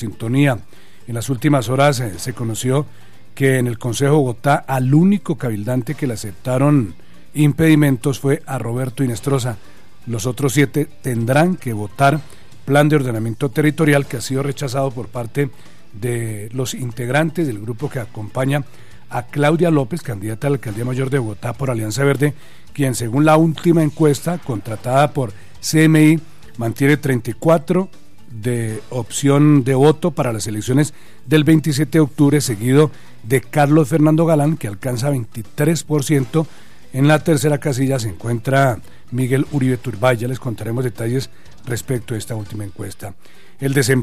sintonía. En las últimas horas se conoció que en el Consejo de Bogotá al único cabildante que le aceptaron impedimentos fue a Roberto Inestrosa. Los otros 7 tendrán que votar plan de ordenamiento territorial que ha sido rechazado por parte de los integrantes del grupo que acompaña a Claudia López, candidata a la alcaldía mayor de Bogotá por Alianza Verde, quien según la última encuesta contratada por CMI mantiene 34 de opción de voto para las elecciones del 27 de octubre, seguido de Carlos Fernando Galán, que alcanza 23%. En la tercera casilla se encuentra Miguel Uribe Turbay. Ya les contaremos detalles respecto a esta última encuesta. El desempleo